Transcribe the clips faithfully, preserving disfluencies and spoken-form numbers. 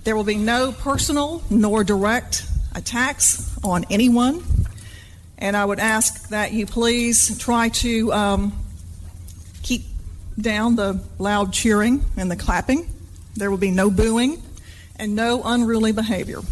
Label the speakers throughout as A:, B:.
A: There will be no personal nor direct attacks on anyone. And I would ask that you please try to um, keep down the loud cheering and the clapping. There will be no booing and no unruly behavior.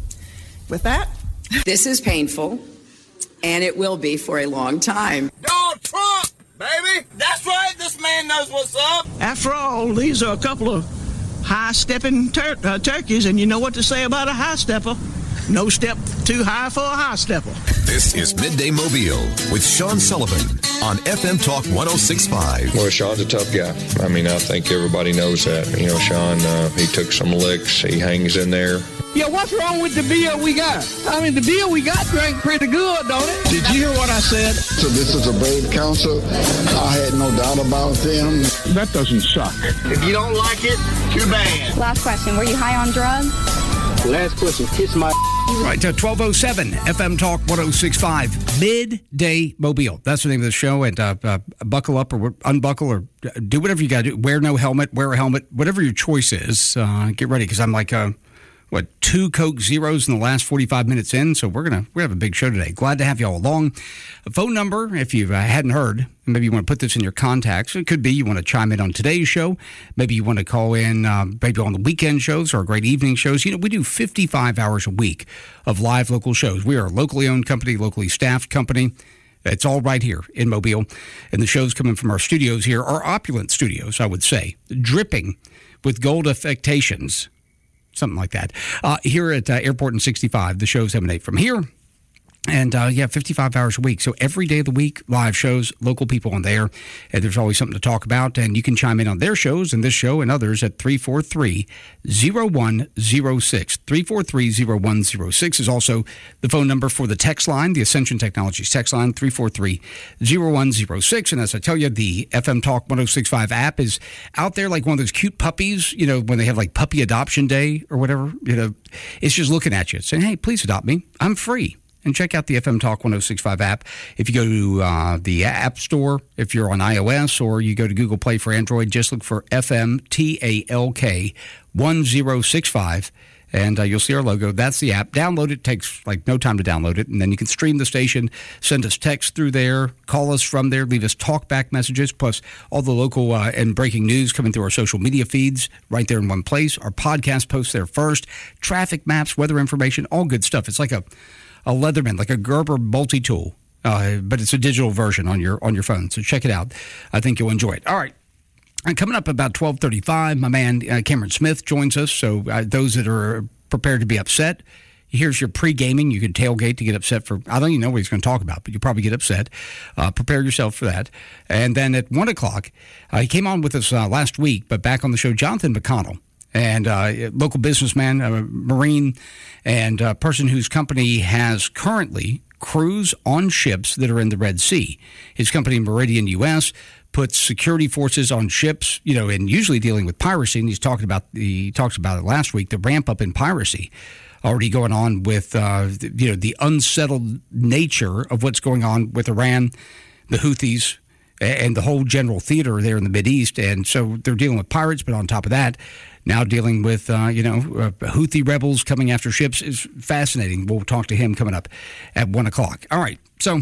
A: With that,
B: this is painful, and it will be for a long time.
C: Donald Trump, baby! That's right, this man knows what's up.
D: After all, these are a couple of high-stepping tur- uh, turkeys, and you know what to say about a high-stepper. No step too high for a high-stepper.
E: This is Midday Mobile with Sean Sullivan on F M Talk one oh six point five.
F: Well, Sean's a tough guy. I mean, I think everybody knows that. You know, Sean, uh, he took some licks. He hangs in there.
G: Yeah, what's wrong with the beer we got? I mean, the beer we got drank pretty good, don't it?
D: Did you hear what I said?
H: So this is a brave council. I had no doubt about them.
D: That doesn't suck.
C: If you don't like it, too bad.
I: Last question. Were you high on drugs?
G: Last question. Kiss my...
J: Right, uh, twelve oh seven, F M Talk one oh six point five, Midday Mobile. That's the name of the show. And uh, uh, buckle up or unbuckle or do whatever you got to do. Wear no helmet, wear a helmet, whatever your choice is. Uh, get ready, because I'm like, uh, what, two Coke Zeros in the last forty-five minutes in. So we're going to we have a big show today. Glad to have you all along. A phone number, if you uh, hadn't heard, maybe you want to put this in your contacts. It could be you want to chime in on today's show. Maybe you want to call in uh, maybe on the weekend shows or great evening shows. You know, we do fifty-five hours a week of live local shows. We are a locally owned company, locally staffed company. It's all right here in Mobile. And the shows coming from our studios here are opulent studios, I would say, dripping with gold affectations. Something like that. Uh, here at uh, Airport and sixty-five, the shows emanate from here. And, uh, yeah, fifty-five hours a week. So every day of the week, live shows, local people on there. And there's always something to talk about. And you can chime in on their shows and this show and others at three four three, oh one oh six. three four three, oh one oh six is also the phone number for the text line, the Ascension Technologies text line, three four three, oh one oh six. And as I tell you, the F M Talk one oh six point five app is out there like one of those cute puppies, you know, when they have like puppy adoption day or whatever. You know, it's just looking at you saying, hey, please adopt me. I'm free. And check out the F M Talk one oh six point five app. If you go to uh, the App Store, if you're on iOS, or you go to Google Play for Android, just look for F M T A L K one oh six point five, and uh, you'll see our logo. That's the app. Download it. Takes like no time to download it, and then you can stream the station, send us text through there, call us from there, leave us talkback messages, plus all the local uh, and breaking news coming through our social media feeds right there in one place. Our podcast posts there first, traffic maps, weather information, all good stuff. It's like a A Leatherman, like a Gerber multi-tool, uh, but it's a digital version on your on your phone. So check it out. I think you'll enjoy it. All right. And coming up about twelve thirty-five, my man uh, Cameron Smith joins us. So uh, those that are prepared to be upset, here's your pre-gaming. You can tailgate to get upset for, I don't even know what he's going to talk about, but you'll probably get upset. Uh, prepare yourself for that. And then at one o'clock, uh, he came on with us uh, last week, but back on the show, Jonathan McConnell. And uh, local businessman, a Marine, and a person whose company has currently crews on ships that are in the Red Sea. His company, Meridian U S, puts security forces on ships, you know, and usually dealing with piracy. And he's talking about the, he talks about it last week, the ramp up in piracy already going on with, uh, the, you know, the unsettled nature of what's going on with Iran, the Houthis, and the whole general theater there in the Mideast. And so they're dealing with pirates, but on top of that, now dealing with, uh, you know, uh, Houthi rebels coming after ships is fascinating. We'll talk to him coming up at one o'clock. All right. So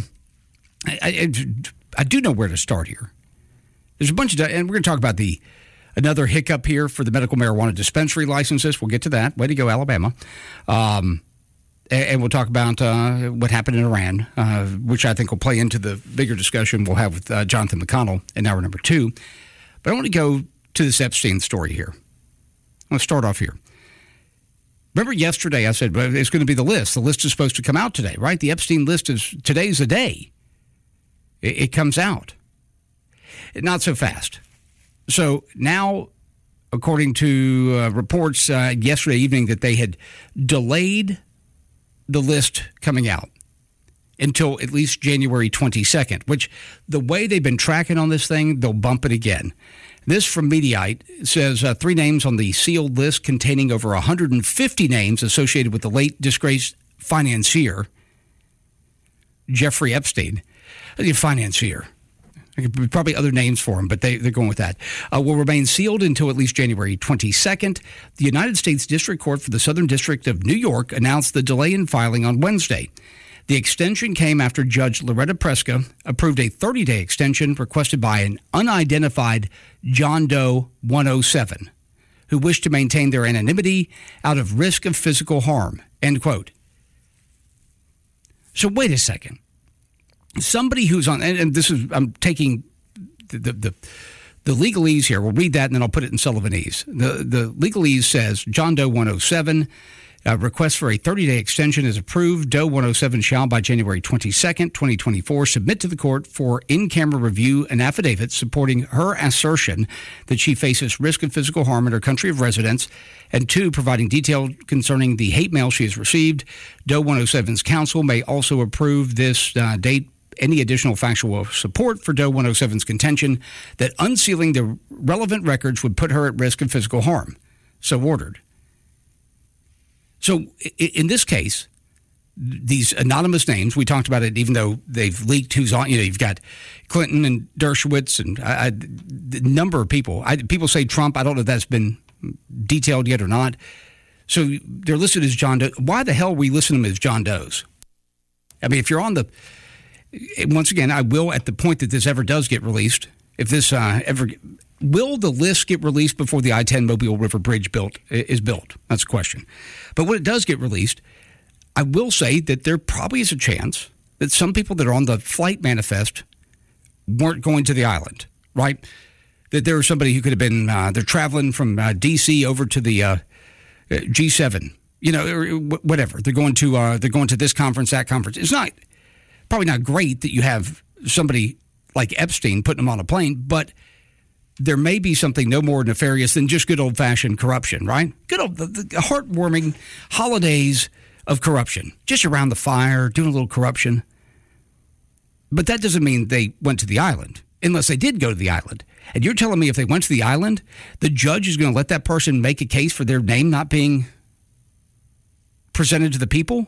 J: I, I, I do know where to start here. There's a bunch of, and we're going to talk about the another hiccup here for the medical marijuana dispensary licenses. We'll get to that. Way to go, Alabama. Um, and, and we'll talk about uh, what happened in Iran, uh, which I think will play into the bigger discussion we'll have with uh, Jonathan McConnell in hour number two. But I want to go to this Epstein story here. I'm going to start off here. Remember yesterday I said well, it's going to be the list. The list is supposed to come out today, right? The Epstein list is, today's the day. It, it comes out. Not so fast. So now, according to uh, reports uh, yesterday evening, that they had delayed the list coming out until at least January twenty-second, which the way they've been tracking on this thing, they'll bump it again. This from Mediaite says uh, three names on the sealed list containing over one hundred fifty names associated with the late disgraced financier, Jeffrey Epstein. The financier. Probably other names for him, but they, they're going with that. Uh, will remain sealed until at least January twenty-second. The United States District Court for the Southern District of New York announced the delay in filing on Wednesday. The extension came after Judge Loretta Preska approved a thirty-day extension requested by an unidentified John Doe one oh seven, who wished to maintain their anonymity out of risk of physical harm, end quote. So wait a second. Somebody who's on, and this is, I'm taking the, the, the, the legalese here. We'll read that and then I'll put it in Sullivanese. The, the legalese says John Doe one oh seven, uh, request for a thirty-day extension is approved. Doe one oh seven shall by January twenty-second, twenty twenty-four submit to the court for in-camera review an affidavit supporting her assertion that she faces risk of physical harm in her country of residence, and two, providing detail concerning the hate mail she has received. Doe one oh seven's counsel may also approve this uh, date any additional factual support for Doe one oh seven's contention that unsealing the relevant records would put her at risk of physical harm. So ordered. So in this case, these anonymous names, we talked about it, even though they've leaked who's on, you know, you've got Clinton and Dershowitz and I, I, the number of people. I, people say Trump. I don't know if that's been detailed yet or not. So they're listed as John Doe. Why the hell we listen to them as John Does? I mean, if you're on the, once again, I will, at the point that this ever does get released, if this uh, ever, will the list get released before the I ten Mobile River Bridge built is built? That's a question. But when it does get released, I will say that there probably is a chance that some people that are on the flight manifest weren't going to the island, right? That there was somebody who could have been, uh, they're traveling from uh, D C over to the uh, G seven, you know, or whatever. They're going to, uh, they're going to this conference, that conference. It's not, probably not great that you have somebody like Epstein putting them on a plane, but there may be something no more nefarious than just good old-fashioned corruption, right? Good old, the, the heartwarming holidays of corruption, just around the fire, doing a little corruption. But that doesn't mean they went to the island, unless they did go to the island. And you're telling me if they went to the island, the judge is going to let that person make a case for their name not being presented to the people?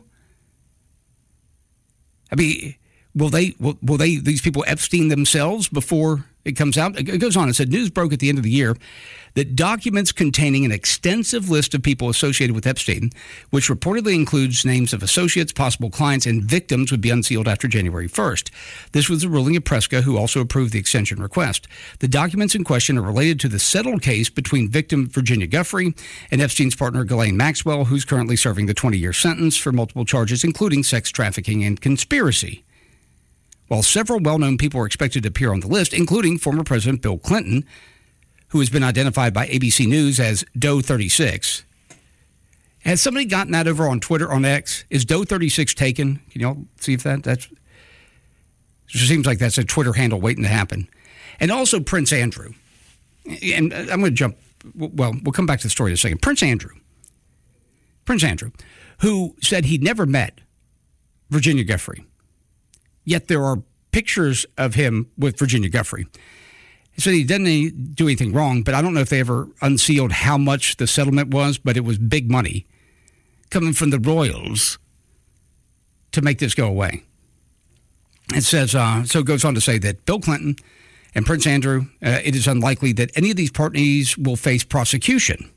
J: I mean, will they, will, will they, these people Epstein themselves before it comes out? It goes on. It said news broke at the end of the year that documents containing an extensive list of people associated with Epstein, which reportedly includes names of associates, possible clients, and victims, would be unsealed after January first. This was the ruling of Preska, who also approved the extension request. The documents in question are related to the settled case between victim Virginia Giuffre and Epstein's partner Ghislaine Maxwell, who's currently serving the twenty-year sentence for multiple charges, including sex trafficking and conspiracy. While several well-known people are expected to appear on the list, including former President Bill Clinton, who has been identified by A B C News as Doe thirty-six. Has somebody gotten that over on Twitter, on X? Is Doe thirty-six taken? Can y'all see if that, that's, it seems like that's a Twitter handle waiting to happen. And also Prince Andrew. And I'm going to jump, well, we'll come back to the story in a second. Prince Andrew. Prince Andrew, who said he'd never met Virginia Giuffre. Yet there are pictures of him with Virginia Giuffre. He said he didn't do anything wrong, but I don't know if they ever unsealed how much the settlement was, but it was big money coming from the royals to make this go away. It says, uh, so it goes on to say that Bill Clinton and Prince Andrew, uh, it is unlikely that any of these parties will face prosecution.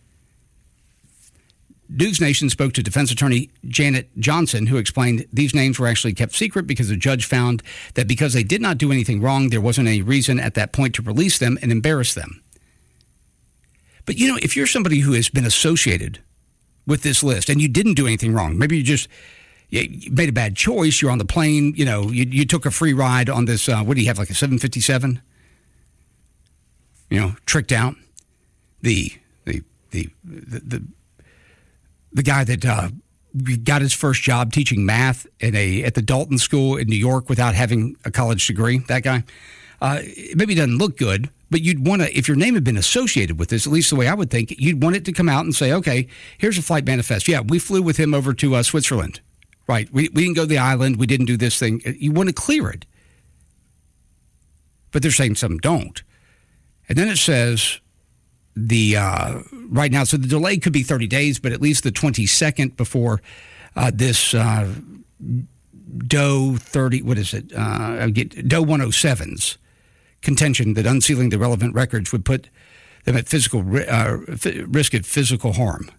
J: News Nation spoke to defense attorney Janet Johnson, who explained these names were actually kept secret because the judge found that because they did not do anything wrong, there wasn't any reason at that point to release them and embarrass them. But, you know, if you're somebody who has been associated with this list and you didn't do anything wrong, maybe you just you made a bad choice, you're on the plane, you know, you, you took a free ride on this, uh, what do you have, like a seven fifty-seven? You know, tricked out. The, the, the, the, the The guy that uh, got his first job teaching math in a at the Dalton School in New York without having a college degree, that guy, uh, maybe doesn't look good, but you'd want to, if your name had been associated with this, at least the way I would think, you'd want it to come out and say, okay, here's a flight manifest. Yeah, we flew with him over to uh, Switzerland. Right. We, we didn't go to the island. We didn't do this thing. You want to clear it. But they're saying some don't. And then it says... The uh, right now, so the delay could be thirty days, but at least the twenty-second before uh, this uh, Doe thirty, what is it? Uh, get Doe one oh sevens contention that unsealing the relevant records would put them at physical uh, risk of physical harm.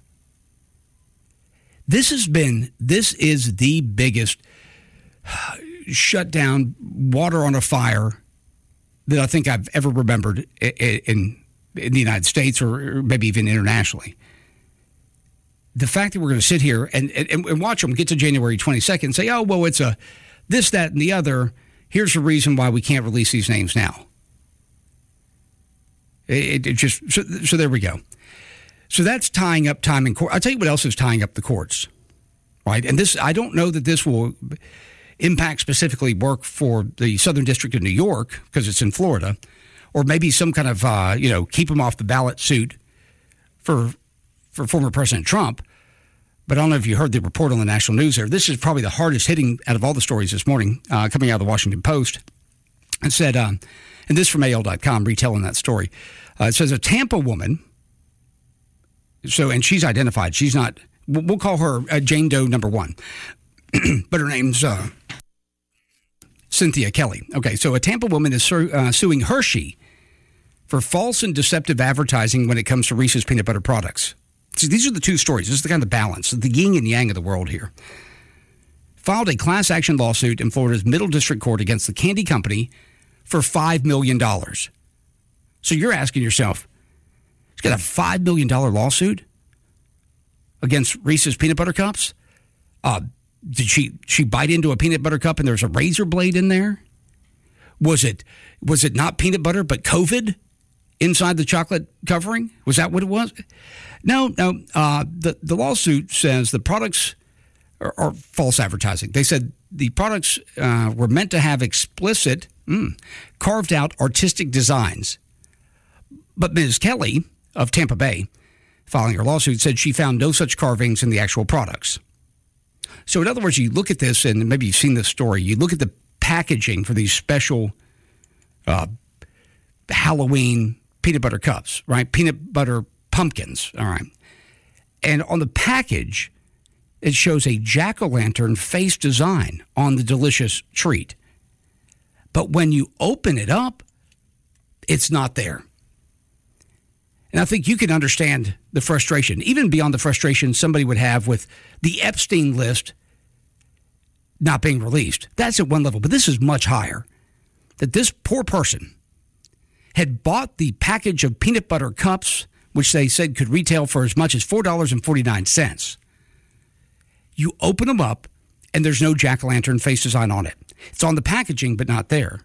J: This has been, this is the biggest shutdown, water on a fire that I think I've ever remembered in, in, in the United States or maybe even internationally. The fact that we're going to sit here and, and, and watch them get to January twenty-second and say, oh, well, it's a this, that, and the other. Here's the reason why we can't release these names now. It, it just so, so there we go. So that's tying up time in court. I'll tell you what else is tying up the courts, right? And this, I don't know that this will impact specifically work for the Southern District of New York because it's in Florida, or maybe some kind of, uh, you know, keep them off the ballot suit for for former President Trump. But I don't know if you heard the report on the national news there. This is probably the hardest hitting out of all the stories this morning uh, coming out of the Washington Post. It said, um, and this from A L dot com, retelling that story. Uh, it says a Tampa woman, so, and she's identified. She's not, we'll call her uh, Jane Doe number one, but her name's uh, Cynthia Kelly. Okay, so a Tampa woman is su- uh, suing Hershey for false and deceptive advertising when it comes to Reese's peanut butter products. See, these are the two stories. This is the kind of balance, the yin and yang of the world here. Filed a class action lawsuit in Florida's Middle District Court against the candy company for five million dollars. So you're asking yourself, he's got a five million dollars lawsuit against Reese's peanut butter cups? Uh, did she she bite into a peanut butter cup and there's a razor blade in there? Was it was it not peanut butter but COVID inside the chocolate covering? Was that what it was? No, no. Uh, the, the lawsuit says the products are, are false advertising. They said the products uh, were meant to have explicit, mm, carved out artistic designs. But Miz Kelly of Tampa Bay, filing her lawsuit, said she found no such carvings in the actual products. So in other words, you look at this, and maybe you've seen this story, you look at the packaging for these special uh, Halloween peanut butter cups, right? Peanut butter pumpkins, all right. And on the package, it shows a jack-o'-lantern face design on the delicious treat. But when you open it up, it's not there. And I think you can understand the frustration, even beyond the frustration somebody would have with the Epstein list not being released. That's at one level, but this is much higher. That this poor person had bought the package of peanut butter cups, which they said could retail for as much as four dollars and forty-nine cents. You open them up, and there's no jack-o'-lantern face design on it. It's on the packaging, but not there.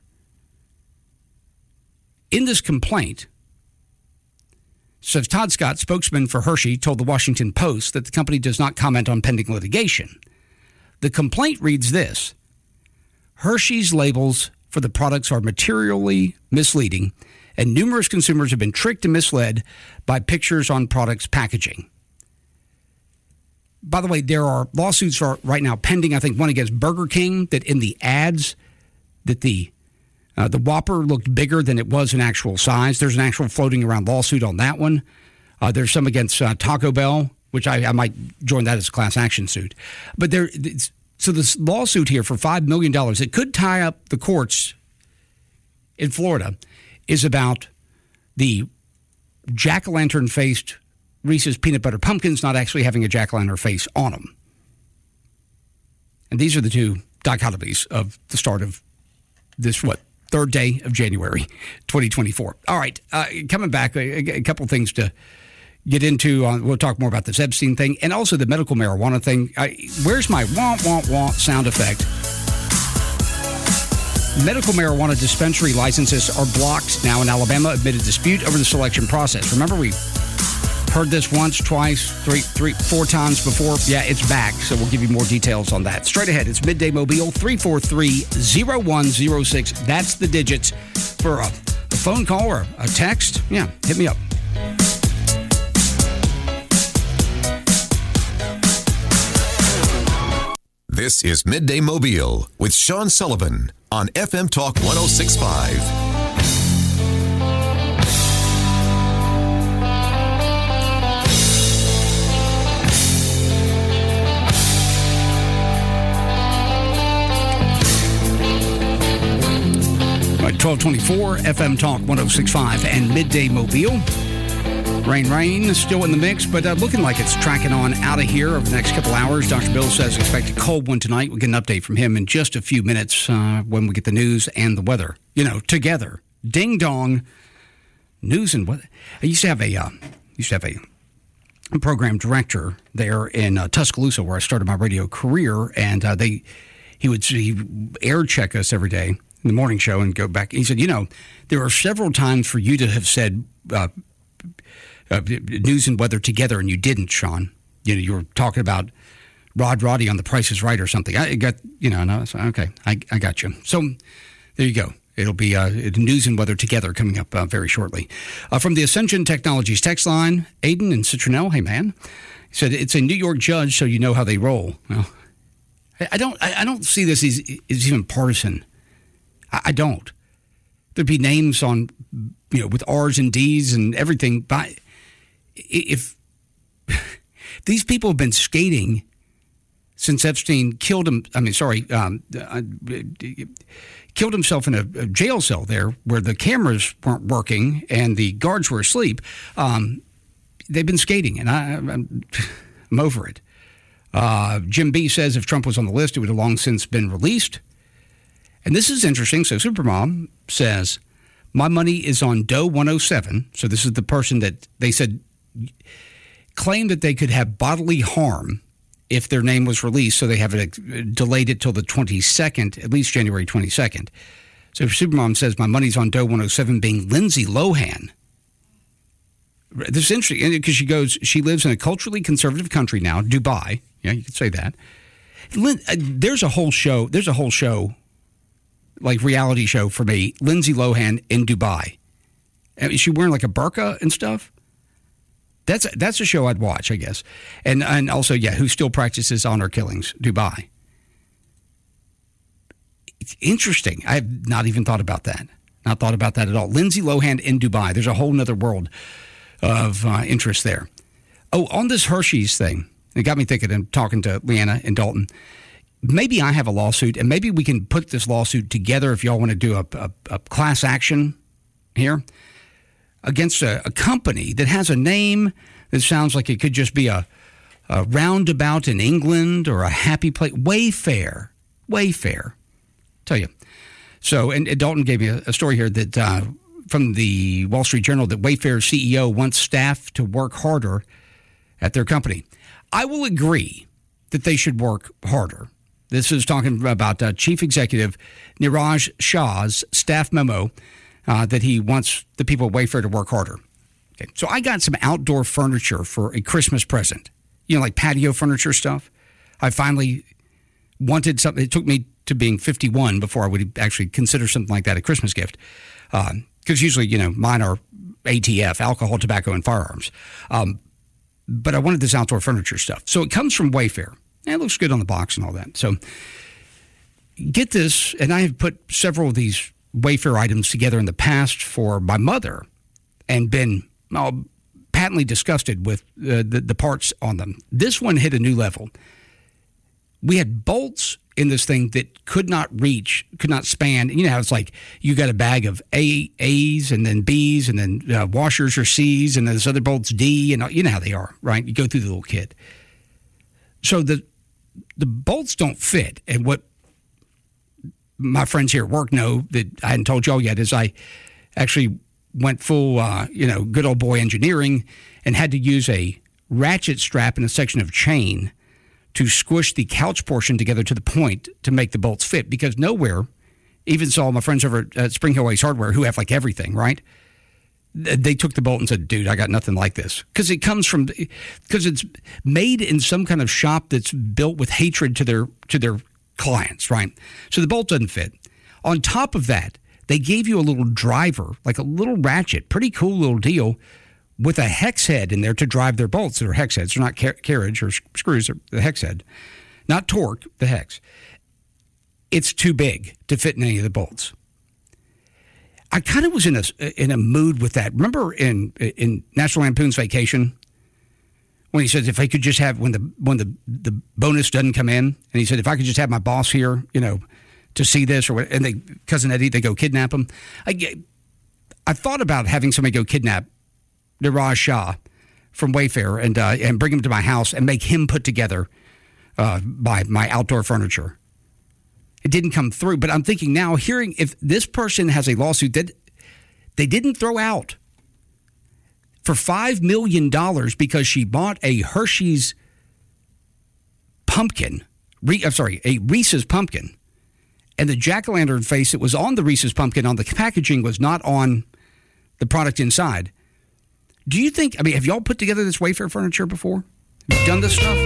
J: In this complaint, says Todd Scott, spokesman for Hershey, told the Washington Post that the company does not comment on pending litigation. The complaint reads this: Hershey's labels for the products are materially misleading, and numerous consumers have been tricked and misled by pictures on products' packaging. By the way, there are lawsuits are right now pending, I think one against Burger King, that in the ads that the uh, the Whopper looked bigger than it was in actual size. There's an actual floating around lawsuit on that one. Uh, there's some against uh, Taco Bell, which I, I might join that as a class action suit. But there, so this lawsuit here for five million dollars, it could tie up the courts in Florida, is about the jack-o'-lantern faced Reese's peanut butter pumpkins not actually having a jack-o'-lantern face on them. And these are the two dichotomies of the start of this, what, third day of January, twenty twenty-four. All right, uh, coming back, a, a couple things to get into. Uh, we'll talk more about this Epstein thing and also the medical marijuana thing. I, where's my wah, wah, wah sound effect? Medical marijuana dispensary licenses are blocked now in Alabama amid a dispute over the selection process. Remember, we heard this once, twice, three, three, four times before. Yeah, it's back, so we'll give you more details on that. Straight ahead, it's Midday Mobile, three four three, zero one zero six. That's the digits for a, a phone call or a text. Yeah, hit me up.
E: This is Midday Mobile with Sean Sullivan on F M Talk one oh six point five.
J: twelve twenty-four, F M Talk one oh six point five, and Midday Mobile. Rain, rain, still in the mix, but uh, looking like it's tracking on out of here over the next couple hours. Doctor Bill says expect a cold one tonight. We'll get an update from him in just a few minutes uh, when we get the news and the weather. You know, together. Ding dong. News and weather. I used to have a, uh, used to have a program director there in uh, Tuscaloosa where I started my radio career, and uh, they he would he air check us every day in the morning show and go back. He said, you know, there are several times for you to have said uh, uh, news and weather together, and you didn't, Sean. You know, you were talking about Rod Roddy on The Price is Right or something. I got, you know, and I was, okay, I, I got you. So there you go. It'll be uh, news and weather together coming up uh, very shortly. Uh, from the Ascension Technologies text line, Aiden in Citronelle, hey, man. He said, it's a New York judge, so you know how they roll. Well, I, I don't I, I don't see this as, as even partisan. I, I don't. There'd be names on, you know, with R's and D's and everything. But if these people have been skating since Epstein killed him, I mean, sorry, um, uh, killed himself in a, a jail cell there where the cameras weren't working and the guards were asleep. Um, they've been skating, and I, I'm, I'm over it. Uh, Jim B says if Trump was on the list, it would have long since been released. And this is interesting. So Supermom says, my money is on Doe one oh seven. So this is the person that they said claimed that they could have bodily harm if their name was released. So they have it delayed it till the twenty-second, at least January twenty-second. So Supermom says, my money's on Doe one oh seven being Lindsay Lohan. This is interesting because she goes, she lives in a culturally conservative country now, Dubai. Yeah, you could say that. There's a whole show, there's a whole show, like reality show for me, Lindsay Lohan in Dubai. Is she wearing like a burqa and stuff? That's that's a show I'd watch, I guess. And and also, yeah, who still practices honor killings, Dubai. It's interesting. I have not even thought about that. Not thought about that at all. Lindsay Lohan in Dubai. There's a whole nother world of uh, interest there. Oh, on this Hershey's thing, it got me thinking and talking to Leanna and Dalton. Maybe I have a lawsuit, and maybe we can put this lawsuit together if y'all want to do a, a, a class action here against a, a company that has a name that sounds like it could just be a, a roundabout in England or a happy place. Wayfair. Wayfair. Tell you. So, and, and Dalton gave me a, a story here that uh, from the Wall Street Journal that Wayfair's C E O wants staff to work harder at their company. I will agree that they should work harder. This is talking about uh, Chief Executive Niraj Shah's staff memo uh, that he wants the people at Wayfair to work harder. Okay, so I got some outdoor furniture for a Christmas present, you know, like patio furniture stuff. I finally wanted something. It took me to being fifty-one before I would actually consider something like that a Christmas gift. Because uh, usually, you know, mine are A T F, alcohol, tobacco, and firearms. Um, but I wanted this outdoor furniture stuff. So it comes from Wayfair. It looks good on the box and all that. So get this, and I have put several of these Wayfair items together in the past for my mother and been well, patently disgusted with uh, the, the parts on them. This one hit a new level. We had bolts in this thing that could not reach, could not span. You know how it's like you got a bag of A, A's and then B's and then uh, washers are C's and then this other bolt's D, and you know how they are, right? You go through the little kit. So the the bolts don't fit. And what my friends here at work know that I hadn't told y'all yet is I actually went full, uh, you know, good old boy engineering and had to use a ratchet strap and a section of chain to squish the couch portion together to the point to make the bolts fit, because nowhere, even saw my friends over at Spring Hill Ace Hardware who have like everything, right? They took the bolt and said, dude, I got nothing like this. Because it comes from, because it's made in some kind of shop that's built with hatred to their to their clients, right? So the bolt doesn't fit. On top of that, they gave you a little driver, like a little ratchet, pretty cool little deal, with a hex head in there to drive their bolts. They're hex heads. They're not car- carriage or screws. They're the hex head. Not torque, the hex. It's too big to fit in any of the bolts. I kind of was in a in a mood with that. Remember in in National Lampoon's Vacation when he says if I could just have when the when the the bonus doesn't come in, and he said if I could just have my boss here, you know, to see this, or what, and they, Cousin Eddie, they go kidnap him. I, I thought about having somebody go kidnap Niraj Shah from Wayfair and uh, and bring him to my house and make him put together uh, my my outdoor furniture. It didn't come through, but I'm thinking now, hearing if this person has a lawsuit that they didn't throw out for five million dollars because she bought a Hershey's pumpkin, I'm sorry, a Reese's pumpkin, and the jack-o'-lantern face that was on the Reese's pumpkin on the packaging was not on the product inside. Do you think, I mean, have y'all put together this Wayfair furniture before? Have you done this stuff?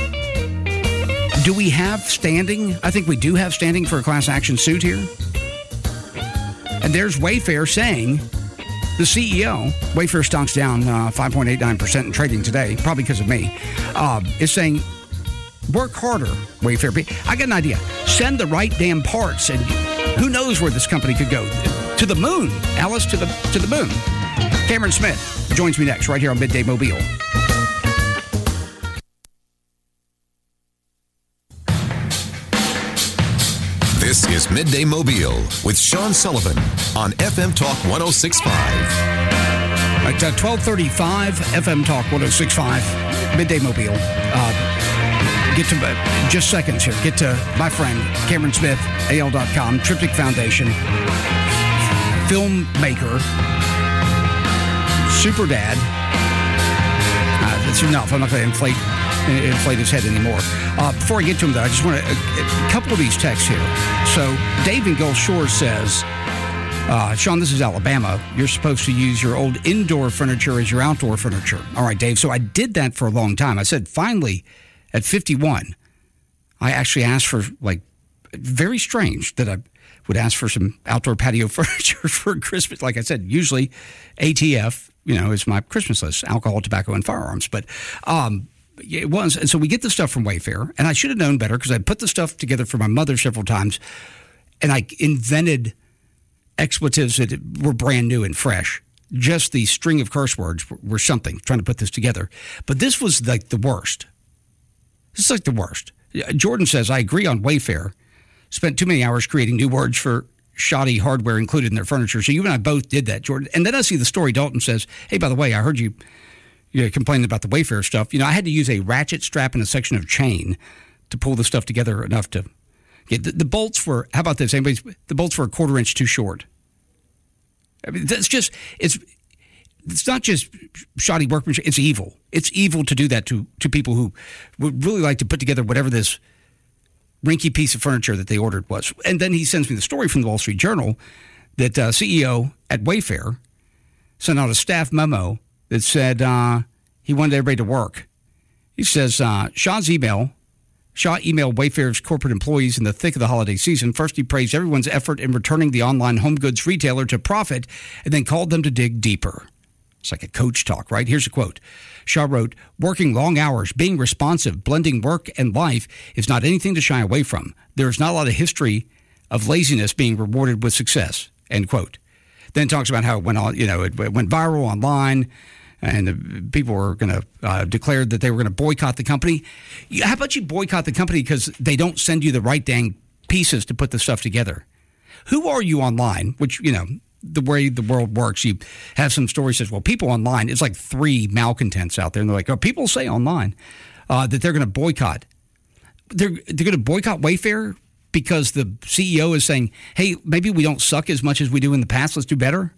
J: Do we have standing? I think we do have standing for a class action suit here. And there's Wayfair saying, the C E O, Wayfair stock's down uh, five point eight nine percent in trading today, probably because of me, uh, is saying, work harder, Wayfair. I got an idea. Send the right damn parts, and who knows where this company could go. To the moon, Alice, to the to the moon. Cameron Smith joins me next, right here on Midday Mobile.
E: This is Midday Mobile with Sean Sullivan on F M Talk one oh six point five.
J: At uh, twelve thirty-five, F M Talk one oh six point five, Midday Mobile. Uh, get to, uh, just seconds here, get to my friend, Cameron Smith, A L dot com, Triptych Foundation, filmmaker, super dad. Uh, that's enough. I'm not going to inflate inflate his head anymore. Uh, before I get to him, though, I just want to, a, a couple of these texts here. So, Dave in Gulf Shores says, uh, Sean, this is Alabama. You're supposed to use your old indoor furniture as your outdoor furniture. All right, Dave. So I did that for a long time. I said, finally, at fifty-one, I actually asked for, like, very strange that I would ask for some outdoor patio furniture for Christmas. Like I said, usually A T F, you know, is my Christmas list, alcohol, tobacco, and firearms. But um, it was. And so we get the stuff from Wayfair, and I should have known better because I put the stuff together for my mother several times, and I invented expletives that were brand new and fresh. Just the string of curse words were, were something, trying to put this together. But this was like the worst. This is like the worst. Jordan says, I agree on Wayfair. Spent too many hours creating new words for shoddy hardware included in their furniture. So you and I both did that, Jordan. And then I see the story. Dalton says, hey, by the way, I heard you, you complaining about the Wayfair stuff. You know, I had to use a ratchet strap and a section of chain to pull the stuff together enough to get the, the bolts were, how about this? Anybody's, the bolts were a quarter inch too short. I mean, that's just, it's, it's not just shoddy workmanship. It's evil. It's evil to do that to, to people who would really like to put together whatever this rinky piece of furniture that they ordered was. And then he sends me the story from the Wall Street Journal that uh, C E O at Wayfair sent out a staff memo that said uh, he wanted everybody to work. He says, uh, Shaw's email, Shaw emailed Wayfair's corporate employees in the thick of the holiday season. First, he praised everyone's effort in returning the online home goods retailer to profit and then called them to dig deeper. It's like a coach talk, right? Here's a quote. Shaw wrote, working long hours, being responsive, blending work and life is not anything to shy away from. There is not a lot of history of laziness being rewarded with success, end quote. Then talks about how it went on, you know, it went viral online and the people were going to uh, declare that they were going to boycott the company. How about you boycott the company because they don't send you the right dang pieces to put the stuff together? Who are you online? Which, you know, the way the world works, you have some stories that says, well, people online, it's like three malcontents out there, and they're like, oh, people say online uh, that they're going to boycott. They're they're going to boycott Wayfair because the C E O is saying, hey, maybe we don't suck as much as we do in the past. Let's do better.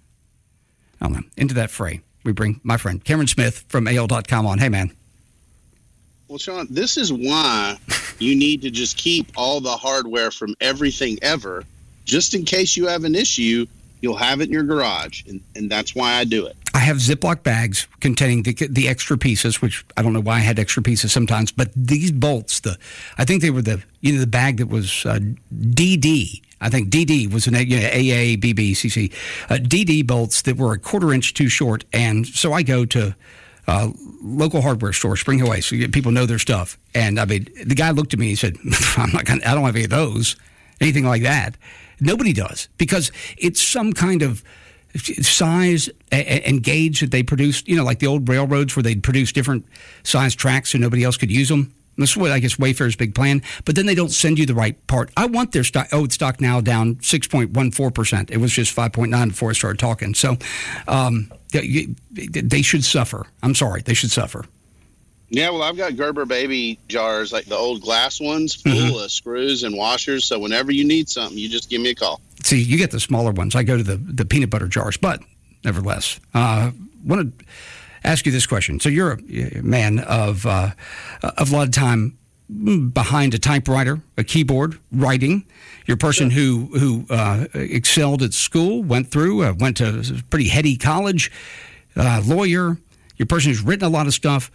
J: I don't know. Into that fray, we bring my friend Cameron Smith from A L dot com on. Hey, man.
K: Well, Sean, this is why you need to just keep all the hardware from everything ever, just in case you have an issue. You'll have it in your garage, and, and that's why I do it. I have Ziploc bags containing the the extra pieces, which I don't know why I had extra pieces sometimes, but these bolts, the I think they were the you know the bag that was uh, D D. I think D D was an you know, A A, B B, C C. Uh, D D bolts that were a quarter inch too short, and so I go to uh, local hardware store, Spring Hill Way, so people know their stuff. And I mean, the guy looked at me and he said, "I'm not gonna, I don't have any of those, anything like that." Nobody does, because it's some kind of size and gauge that they produced, you know, like the old railroads where they'd produce different size tracks so nobody else could use them.
J: That's what I guess Wayfair's big plan. But then they don't send you the right part. I want their stock. Oh, it's stock now down six point one four percent. It was just five point nine before I started talking. So um, they should suffer. I'm sorry. They should suffer.
K: Yeah, well, I've got Gerber baby jars, like the old glass ones, full mm-hmm. of screws and washers. So whenever you need something, you just give me a call.
J: See, you get the smaller ones. I go to the, the peanut butter jars, but nevertheless, I uh, want to ask you this question. So you're a man of, uh, of a lot of time behind a typewriter, a keyboard, writing. You're a person sure. who, who uh, excelled at school, went through, uh, went to a pretty heady college, uh, lawyer. You're a person who's written a lot of stuff.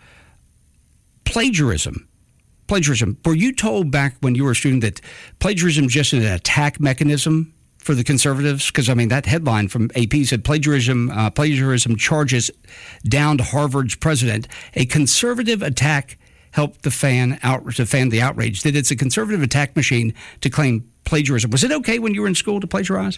J: Plagiarism. Plagiarism. Were you told back when you were a student that plagiarism is just an attack mechanism for the conservatives? Because, I mean, that headline from A P said plagiarism uh, plagiarism charges down to Harvard's president. A conservative attack helped the fan out to fan the outrage. That it's a conservative attack machine to claim plagiarism. Was it okay when you were in school to plagiarize?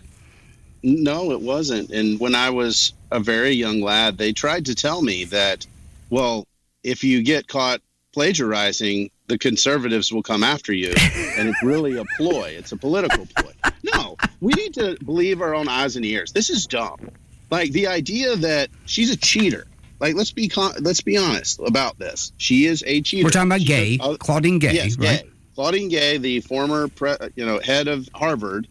K: No, it wasn't. And when I was a very young lad, they tried to tell me that, well, if you get caught plagiarizing, the conservatives will come after you, and it's really a ploy. It's a political ploy. No, we need to believe our own eyes and ears. This is dumb. Like the idea that she's a cheater. Like let's be con- let's be honest about this. She is a cheater.
J: We're talking about
K: she
J: Gay,
K: took, uh,
J: Claudine Gay,
K: yes,
J: right?
K: Gay. Claudine Gay, the former pre- you know head of Harvard,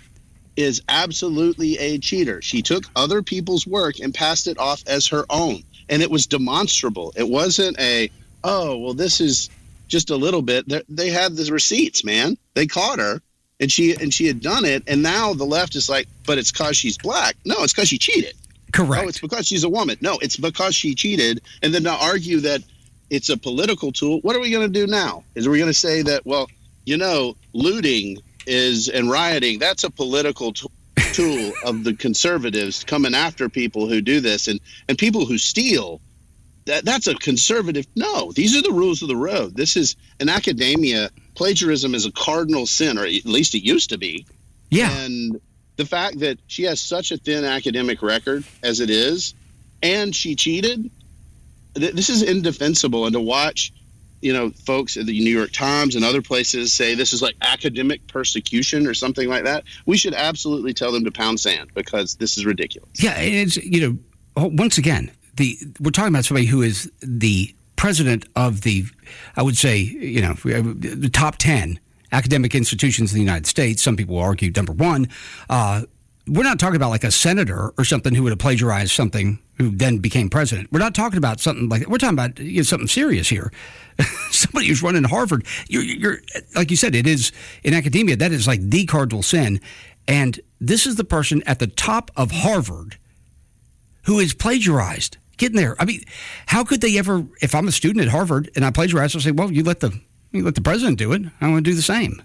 K: is absolutely a cheater. She took other people's work and passed it off as her own, and it was demonstrable. It wasn't a oh, well, this is just a little bit. They, they had the receipts, man. They caught her, and she and she had done it, and now the left is like, but it's because she's black. No, it's because she cheated.
J: Correct.
K: Oh, it's because she's a woman. No, it's because she cheated. And then to argue that it's a political tool, what are we going to do now? Is we going to say that, well, you know, looting is and rioting, that's a political t- tool of the conservatives coming after people who do this, and, and people who steal. That, that's a conservative. No, these are the rules of the road. This is in academia. Plagiarism is a cardinal sin, or at least it used to be.
J: Yeah.
K: And the fact that she has such a thin academic record as it is, and she cheated, th- this is indefensible. And to watch, you know, folks at the New York Times and other places say this is like academic persecution or something like that, we should absolutely tell them to pound sand because this is ridiculous.
J: Yeah, it's, you know, once again, The, we're talking about somebody who is the president of the, I would say, you know, the top ten academic institutions in the United States. Some people argue number one. Uh, we're not talking about like a senator or something who would have plagiarized something who then became president. We're not talking about something like that. We're talking about you know, something serious here. Somebody who's running Harvard. You're, you're, like you said, it is in academia, that is like the cardinal sin. And this is the person at the top of Harvard who is plagiarized. Getting there. I mean, how could they ever, if I'm a student at Harvard and I plagiarize, I'll say, well, you let the you let the president do it. I want to do the same.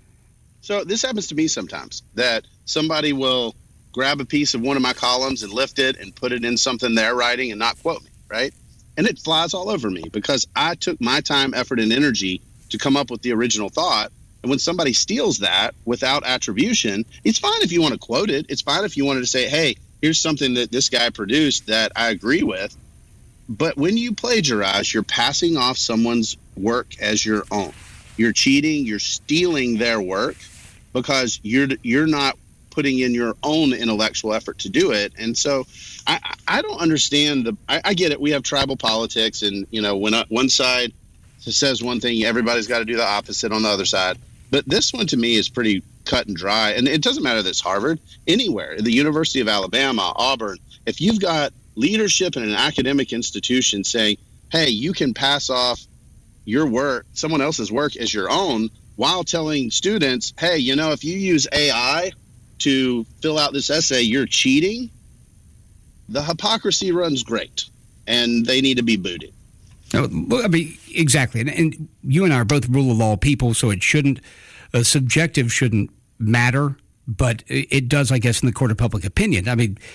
K: So this happens to me sometimes, that somebody will grab a piece of one of my columns and lift it and put it in something they're writing and not quote me, right? And it flies all over me because I took my time, effort, and energy to come up with the original thought. And when somebody steals that without attribution, it's fine if you want to quote it. It's fine if you wanted to say, hey, here's something that this guy produced that I agree with. But when you plagiarize, you're passing off someone's work as your own. You're cheating, you're stealing their work because you're you're not putting in your own intellectual effort to do it. And so I, I don't understand the I, I get it. We have tribal politics, and you know, when one side says one thing, everybody's got to do the opposite on the other side. But this one to me is pretty cut and dry. And it doesn't matter that it's Harvard, anywhere, the University of Alabama, Auburn, if you've got leadership in an academic institution saying, hey, you can pass off your work, someone else's work as your own, while telling students, hey, you know, if you use A I to fill out this essay, you're cheating, the hypocrisy runs great, and they need to be booted.
J: No, I mean, exactly. And, and you and I are both rule of law people, so it shouldn't, uh, subjective shouldn't matter, but it, it does, I guess, in the court of public opinion. I mean,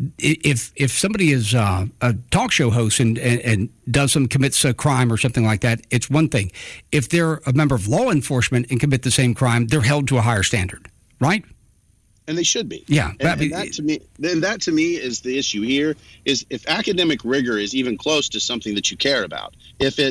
J: if if somebody is uh, a talk show host and, and, and does some, commits a crime or something like that, it's one thing. If they're a member of law enforcement and commit the same crime, they're held to a higher standard, right?
K: And they should be.
J: Yeah.
K: And,
J: I mean,
K: and that to me, then that to me is the issue here. Is if academic rigor is even close to something that you care about. If it's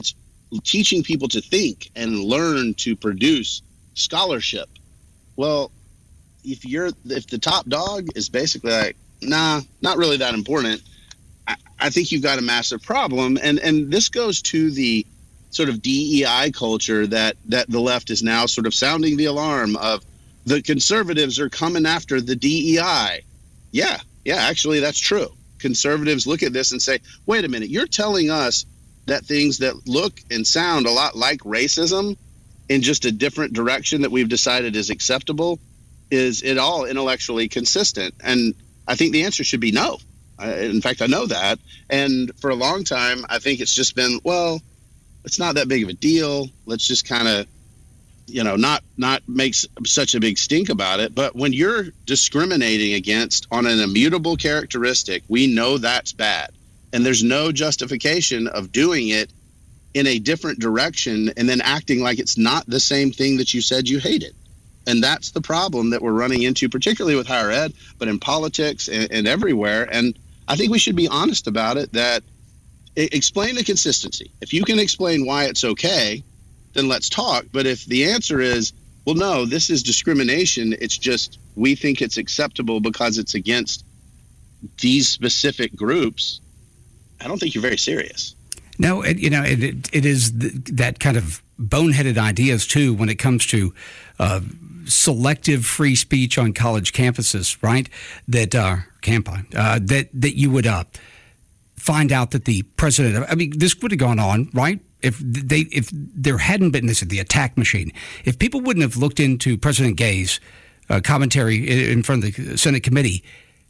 K: teaching people to think and learn to produce scholarship. Well, if you're if the top dog is basically like, nah, not really that important, I, I think you've got a massive problem. And and this goes to the sort of D E I culture that that the left is now sort of sounding the alarm of the conservatives are coming after the D E I. Yeah, yeah, actually, that's true. Conservatives look at this and say, wait a minute, you're telling us that things that look and sound a lot like racism in just a different direction that we've decided is acceptable, is it all intellectually consistent? And I think the answer should be no. I, in fact, I know that. And for a long time, I think it's just been, well, it's not that big of a deal. Let's just kind of, you know, not not make such a big stink about it. But when you're discriminating against on an immutable characteristic, we know that's bad. And there's no justification of doing it in a different direction and then acting like it's not the same thing that you said you hated. And that's the problem that we're running into, particularly with higher ed, but in politics and, and everywhere. And I think we should be honest about it, that explain the consistency. If you can explain why it's okay, then let's talk. But if the answer is, well, no, this is discrimination, it's just we think it's acceptable because it's against these specific groups, I don't think you're very serious.
J: No, it, you know, it, it, it is th- that kind of boneheaded ideas, too, when it comes to uh, selective free speech on college campuses, right? That, uh, campi, uh, that, that you would uh, find out that the president, I mean, this would have gone on, right? If they, if there hadn't been this, the attack machine, if people wouldn't have looked into President Gay's uh, commentary in front of the Senate committee,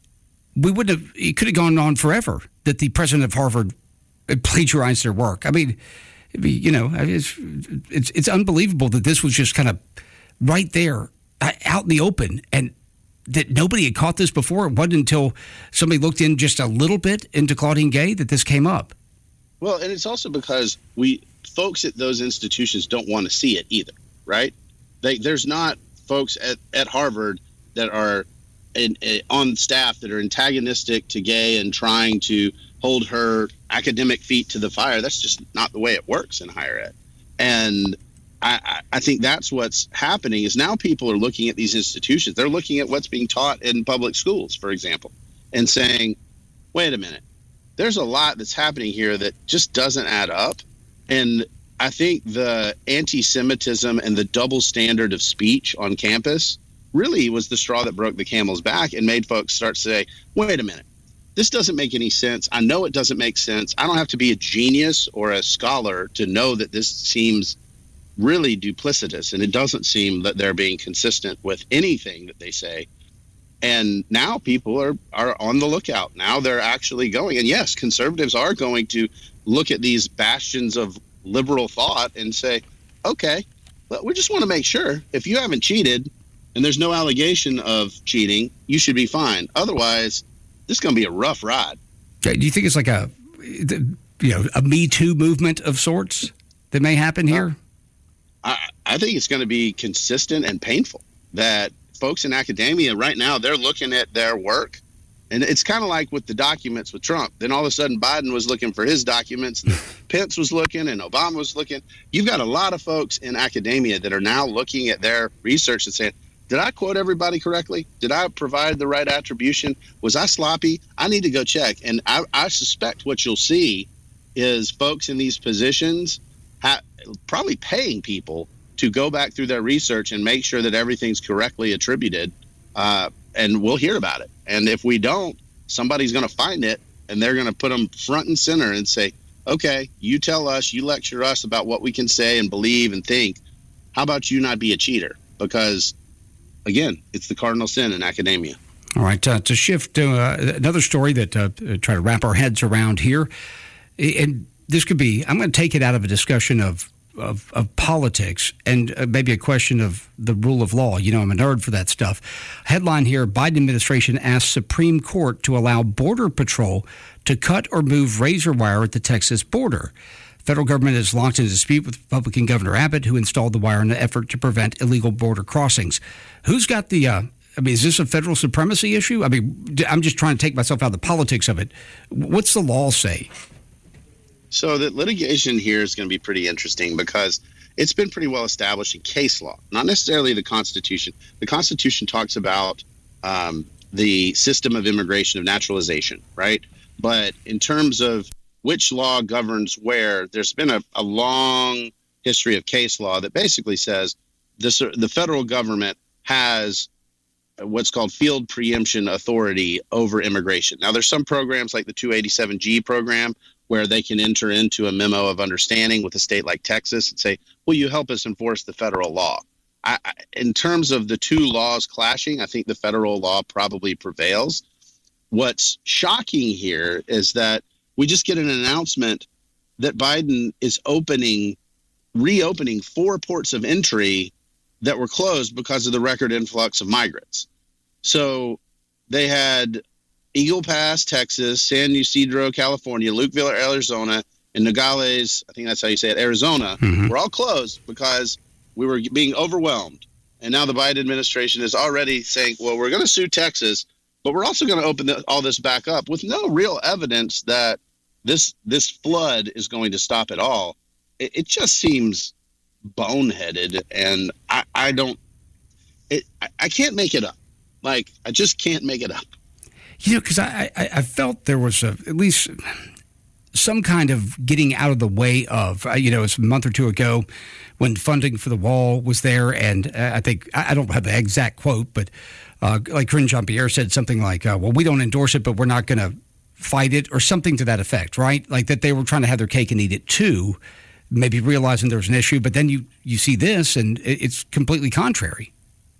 J: we wouldn't have, it could have gone on forever that the president of Harvard plagiarized their work. I mean, it'd be, you know, it's, it's, it's unbelievable that this was just kind of right there out in the open and that nobody had caught this before. It wasn't until somebody looked in just a little bit into Claudine Gay that this came up.
K: Well, and it's also because we folks at those institutions don't want to see it either, right? They, there's not folks at, at Harvard that are in, in, on staff that are antagonistic to Gay and trying to hold her academic feet to the fire. That's just not the way it works in higher ed. And I, I think that's what's happening is now people are looking at these institutions. They're looking at what's being taught in public schools, for example, and saying, wait a minute, there's a lot that's happening here that just doesn't add up. And I think the anti-Semitism and the double standard of speech on campus really was the straw that broke the camel's back and made folks start to say, wait a minute, this doesn't make any sense. I know it doesn't make sense. I don't have to be a genius or a scholar to know that this seems really duplicitous, and it doesn't seem that they're being consistent with anything that they say. And now people are, are on the lookout. Now they're actually going. And yes, conservatives are going to look at these bastions of liberal thought and say, okay, well, we just want to make sure if you haven't cheated and there's no allegation of cheating, you should be fine. Otherwise, this is going to be a rough ride.
J: Do you think it's like a, you know, a Me Too movement of sorts that may happen here?
K: Uh, I, I think it's going to be consistent and painful that folks in academia right now, they're looking at their work. And it's kind of like with the documents with Trump. Then all of a sudden Biden was looking for his documents, and Pence was looking, and Obama was looking. You've got a lot of folks in academia that are now looking at their research and saying, did I quote everybody correctly? Did I provide the right attribution? Was I sloppy? I need to go check. And I, I suspect what you'll see is folks in these positions ha- probably paying people to go back through their research and make sure that everything's correctly attributed. Uh, and we'll hear about it. And if we don't, somebody's going to find it, and they're going to put them front and center and say, okay, you tell us, you lecture us about what we can say and believe and think. How about you not be a cheater? Because, again, it's the cardinal sin in academia.
J: All right, uh, to shift to uh, another story that uh, try to wrap our heads around here. And this could be, I'm going to take it out of a discussion of Of, of politics and uh, maybe a question of the rule of law. You know, I'm a nerd for that stuff. Headline here, Biden administration asks Supreme Court to allow Border Patrol to cut or move razor wire at the Texas border. Federal government is locked in a dispute with Republican Governor Abbott, who installed the wire in an effort to prevent illegal border crossings. Who's got the, uh, I mean, is this a federal supremacy issue? I mean, I'm just trying to take myself out of the politics of it. What's the law say?
K: So the litigation here is going to be pretty interesting because it's been pretty well established in case law, not necessarily the Constitution. The Constitution talks about um, the system of immigration, of naturalization, right? But in terms of which law governs where, there's been a, a long history of case law that basically says this, the federal government has what's called field preemption authority over immigration. Now, there's some programs like the two eighty-seven G program where they can enter into a memo of understanding with a state like Texas and say, will you help us enforce the federal law? I, I, in terms of the two laws clashing, I think the federal law probably prevails. What's shocking here is that we just get an announcement that Biden is opening, reopening four ports of entry that were closed because of the record influx of migrants. So they had Eagle Pass, Texas, San Ysidro, California, Lukeville, Arizona, and Nogales, I think that's how you say it, Arizona, mm-hmm. were all closed because we were being overwhelmed. And now the Biden administration is already saying, well, we're going to sue Texas, but we're also going to open the, all this back up with no real evidence that this this flood is going to stop at all. It, it just seems boneheaded, and I, I don't, it, I, I can't make it up. Like, I just can't make it up.
J: You know, because I, I, I felt there was a, at least some kind of getting out of the way of, you know, it was a month or two ago when funding for the wall was there. And I think, I don't have the exact quote, but uh, like Karine Jean-Pierre said something like, uh, well, we don't endorse it, but we're not going to fight it, or something to that effect, right? Like that they were trying to have their cake and eat it too, maybe realizing there was an issue. But then you, you see this and it's completely contrary.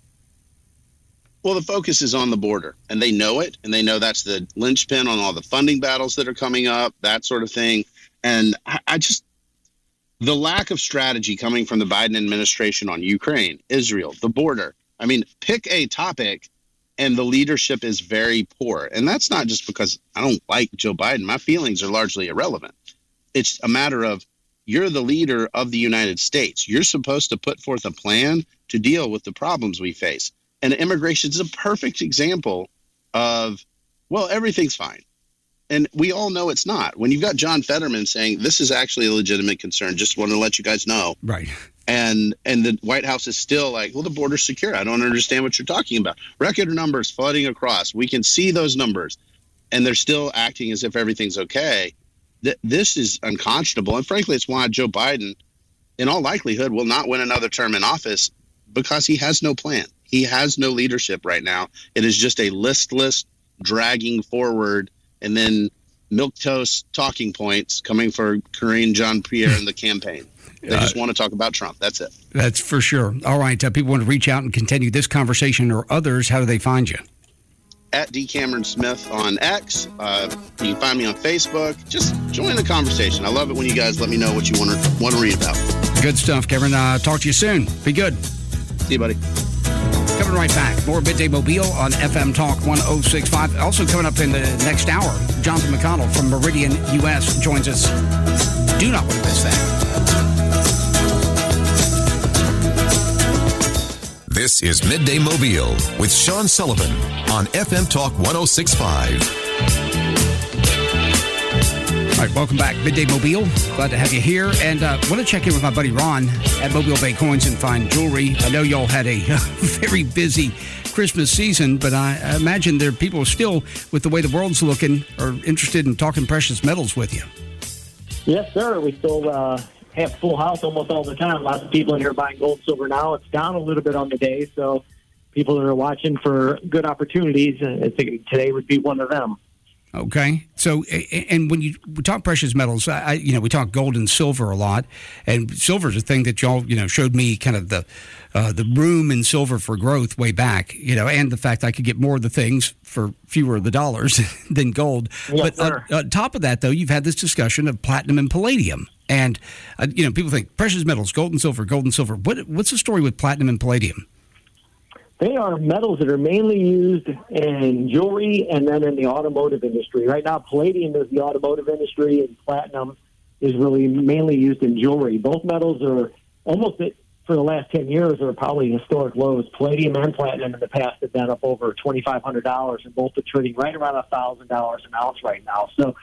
K: Well, the focus is on the border, and they know it, and they know that's the linchpin on all the funding battles that are coming up, that sort of thing. And I, I just, the lack of strategy coming from the Biden administration on Ukraine, Israel, the border. I mean, pick a topic, and the leadership is very poor. And that's not just because I don't like Joe Biden. My feelings are largely irrelevant. It's a matter of, you're the leader of the United States. You're supposed to put forth a plan to deal with the problems we face. And immigration is a perfect example of, well, everything's fine. And we all know it's not. When you've got John Fetterman saying this is actually a legitimate concern, just want to let you guys know.
J: Right.
K: And and the White House is still like, well, the border's secure. I don't understand what you're talking about. Record numbers flooding across. We can see those numbers. And they're still acting as if everything's okay. Th- this is unconscionable. And frankly, it's why Joe Biden, in all likelihood, will not win another term in office, because he has no plan. He has no leadership right now. It is just a listless dragging forward, and then milquetoast talking points coming for Karine Jean-Pierre in the campaign. They just want to talk about Trump. That's it.
J: That's for sure. All right. Uh, people want to reach out and continue this conversation or others. How do they find you?
K: At D. Cameron Smith on X. Uh, you can find me on Facebook. Just join the conversation. I love it when you guys let me know what you want to want to read about.
J: Good stuff, Cameron. Uh, talk to you soon. Be good.
K: See you, buddy.
J: Coming right back. More Midday Mobile on F M Talk one oh six point five. Also coming up in the next hour, Jonathan McConnell from Meridian U S joins us. Do not want to miss that.
E: This is Midday Mobile with Sean Sullivan on F M Talk one oh six point five.
J: All right, welcome back. Midday Mobile. Glad to have you here. And I uh, want to check in with my buddy Ron at Mobile Bay Coins and Fine Jewelry. I know y'all had a very busy Christmas season, but I imagine there are people still, with the way the world's looking, are interested in talking precious metals with you.
L: Yes, sir. We still uh, have full house almost all the time. Lots of people in here buying gold, silver now. It's down a little bit on the day, so people that are watching for good opportunities, I think today would be one of them.
J: Okay. So, and when you we talk precious metals, I, you know, we talk gold and silver a lot, and silver is a thing that y'all, you know, showed me kind of the uh, the room in silver for growth way back, you know, and the fact I could get more of the things for fewer of the dollars than gold.
L: Yes,
J: but on, on top of that, though, you've had this discussion of platinum and palladium, and uh, you know, people think precious metals, gold and silver, gold and silver. What what's the story with platinum and palladium?
L: They are metals that are mainly used in jewelry and then in the automotive industry. Right now, palladium is the automotive industry, and platinum is really mainly used in jewelry. Both metals are almost, at, for the last ten years, are probably historic lows. Palladium and platinum in the past have been up over twenty-five hundred dollars, and both are trading right around one thousand dollars an ounce right now. So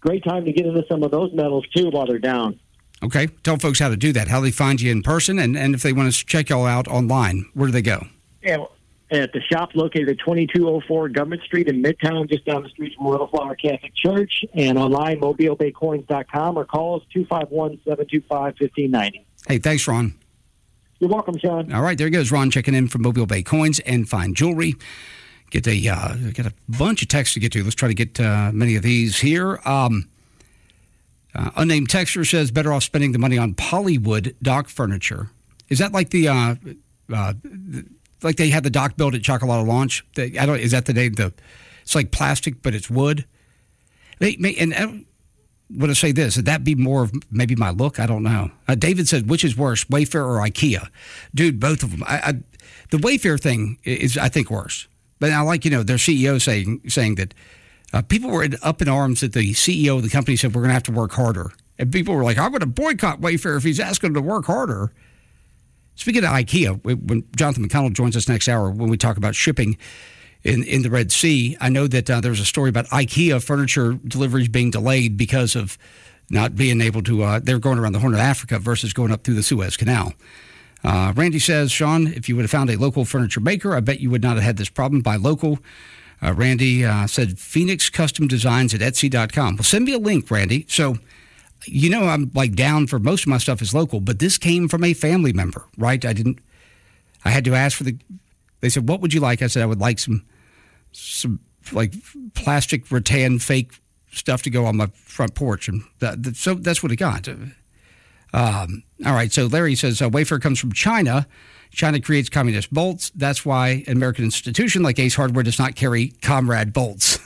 L: great time to get into some of those metals, too, while they're down.
J: Okay. Tell folks how to do that, how they find you in person, and, and if they want to check y'all out online, where do they go?
L: Yeah, at the shop located at twenty-two oh four Government Street in Midtown, just down the street from Little Flower Catholic Church, and online, mobile bay coins dot com, or call us two five one, seven two five, one five nine zero.
J: Hey, thanks, Ron.
L: You're welcome, Sean.
J: All right, there goes Ron checking in from Mobile Bay Coins and Fine Jewelry. Get a uh, get a bunch of texts to get to. Let's try to get uh, many of these here. Um, uh, unnamed texter says, better off spending the money on Polywood dock furniture. Is that like the uh, uh, like they had the dock built at Chocolate Launch? They, I don't. Is that the name? The it's like plastic, but it's wood. They may, and I want to say this: would that be more of maybe my look? I don't know. Uh, David said, which is worse, Wayfair or IKEA? Dude, both of them. I, I, the Wayfair thing is, I think, worse. But I like, you know, their C E O saying saying that uh, people were up in arms that the C E O of the company said we're going to have to work harder. And people were like, I'm going to boycott Wayfair if he's asking them to work harder. Speaking of IKEA, when Jonathan McConnell joins us next hour, when we talk about shipping in, in the Red Sea, I know that uh, there's a story about IKEA furniture deliveries being delayed because of not being able to, uh, they're going around the Horn of Africa versus going up through the Suez Canal. Uh, Randy says, Sean, if you would have found a local furniture maker, I bet you would not have had this problem. Buy local. Uh, Randy uh, said, Phoenix Custom Designs at Etsy dot com. Well, send me a link, Randy. So, you know, I'm like down for most of my stuff is local, but this came from a family member, right? I didn't, I had to ask for the, they said, what would you like? I said, I would like some, some like plastic rattan fake stuff to go on my front porch. And that, that, so that's what it got. Um, all right, so Larry says, uh, Wayfair comes from China. China creates communist bolts. That's why an American institution like Ace Hardware does not carry Comrade bolts.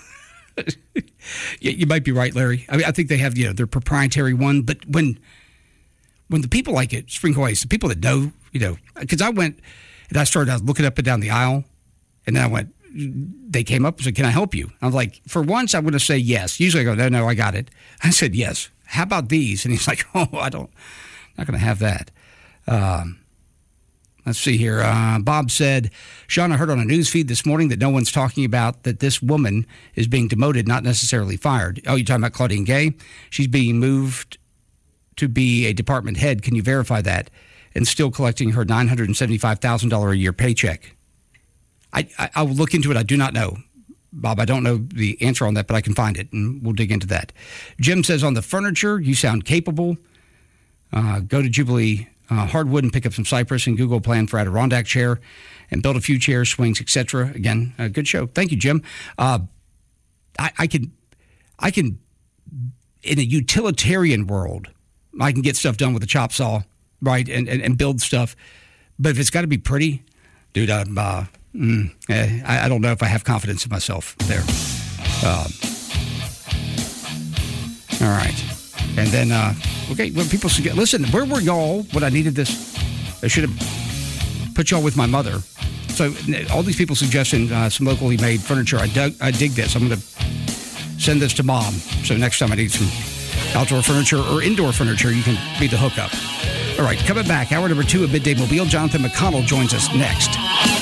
J: you, you might be right, Larry. I mean, I think they have, you know, their proprietary one. But when when the people like it, Sprinkle Ace, the people that know, you know, because I went and I started looking up and down the aisle, and then I went, they came up and said, can I help you? I was like, for once, I'm going to say yes. Usually I go, no, no, I got it. I said, yes. How about these? And he's like, oh, I don't, not going to have that. Um, let's see here. Uh, Bob said, Sean, I heard on a news feed this morning that no one's talking about that this woman is being demoted, not necessarily fired. Oh, you're talking about Claudine Gay? She's being moved to be a department head. Can you verify that? And still collecting her nine hundred seventy-five thousand dollars a year paycheck. I, I, I will look into it. I do not know. Bob, I don't know the answer on that, but I can find it, and we'll dig into that. Jim says, on the furniture, you sound capable. Uh, go to Jubilee uh, Hardwood and pick up some cypress and Google plan for Adirondack chair and build a few chairs, swings, et cetera. Again, a good show. Thank you, Jim. Uh, I, I can, I can, in a utilitarian world, I can get stuff done with a chop saw, right, and, and, and build stuff. But if it's got to be pretty, dude, I'm... Uh, Mm, eh, I, I don't know if I have confidence in myself there. Um, all right. And then, uh, okay, when people suggest, listen, where were y'all when I needed this? I should have put y'all with my mother. So all these people suggesting uh, some locally made furniture. I, dug, I dig this. I'm going to send this to Mom. So next time I need some outdoor furniture or indoor furniture, you can be the hookup. All right, coming back, hour number two of Midday Mobile. Jonathan McConnell joins us next.